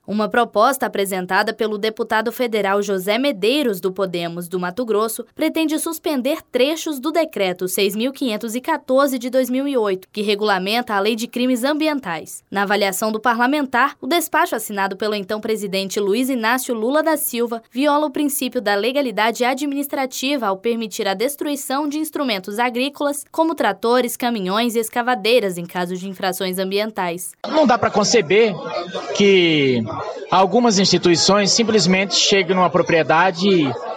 Uma proposta apresentada pelo deputado federal José Medeiros, do Podemos do Mato Grosso, pretende suspender trechos do Decreto 6.514 de 2008, que regulamenta a Lei de Crimes Ambientais. Na avaliação do parlamentar, o despacho assinado pelo então presidente Luiz Inácio Lula da Silva viola o princípio da legalidade administrativa ao permitir a destruição de instrumentos agrícolas, como tratores, caminhões e escavadeiras, em caso de infrações ambientais. Não dá para conceber que algumas instituições simplesmente chegam numa propriedade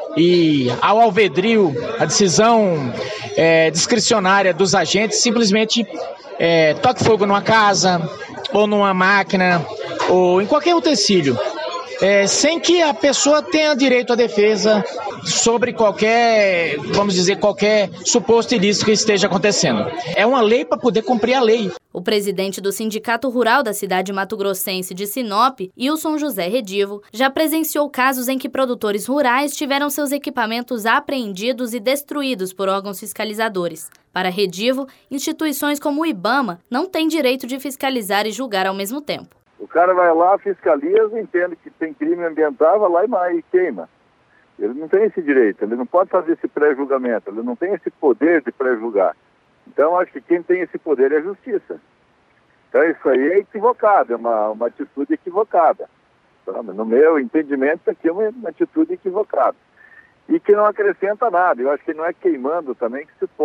e, ao alvedrio, a decisão discricionária dos agentes, simplesmente toque fogo numa casa, ou numa máquina, ou em qualquer utensílio, sem que a pessoa tenha direito à defesa sobre qualquer suposto ilícito que esteja acontecendo. É uma lei para poder cumprir a lei. O presidente do Sindicato Rural da cidade mato-grossense de Sinop, Wilson José Redivo, já presenciou casos em que produtores rurais tiveram seus equipamentos apreendidos e destruídos por órgãos fiscalizadores. Para Redivo, instituições como o IBAMA não têm direito de fiscalizar e julgar ao mesmo tempo. O cara vai lá, fiscaliza, entende que tem crime ambiental, vai lá e queima. Ele não tem esse direito, ele não pode fazer esse pré-julgamento, ele não tem esse poder de pré-julgar. Então, acho que quem tem esse poder é a justiça. Então, isso aí é equivocado, é uma atitude equivocada. No meu entendimento, isso aqui é uma atitude equivocada. E que não acrescenta nada. Eu acho que não é queimando também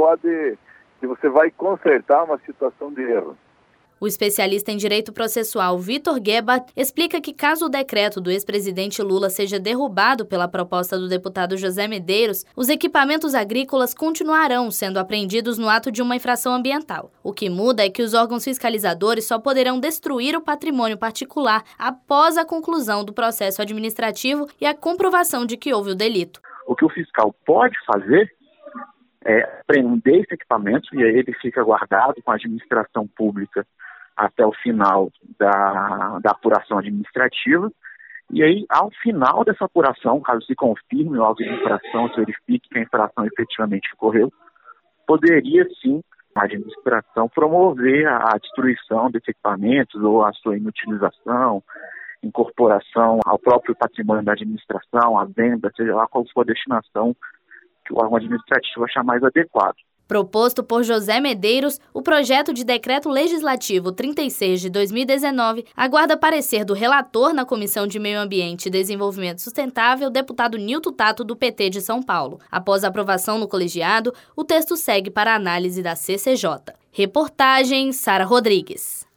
que você vai consertar uma situação de erro. O especialista em direito processual Vitor Gebhardt explica que caso o decreto do ex-presidente Lula seja derrubado pela proposta do deputado José Medeiros, os equipamentos agrícolas continuarão sendo apreendidos no ato de uma infração ambiental. O que muda é que os órgãos fiscalizadores só poderão destruir o patrimônio particular após a conclusão do processo administrativo e a comprovação de que houve o delito. O que o fiscal pode fazer é prender esse equipamento e aí ele fica guardado com a administração pública até o final da apuração administrativa. E aí, ao final dessa apuração, caso se confirme o auto de infração, se verifique que a infração efetivamente ocorreu, poderia sim a administração promover a destruição desses equipamentos ou a sua inutilização, incorporação ao próprio patrimônio da administração, a venda, seja lá qual for a destinação que o órgão administrativo achar mais adequado. Proposto por José Medeiros, o projeto de Decreto Legislativo 36 de 2019 aguarda parecer do relator na Comissão de Meio Ambiente e Desenvolvimento Sustentável, deputado Nilton Tato, do PT de São Paulo. Após a aprovação no colegiado, o texto segue para a análise da CCJ. Reportagem Sara Rodrigues.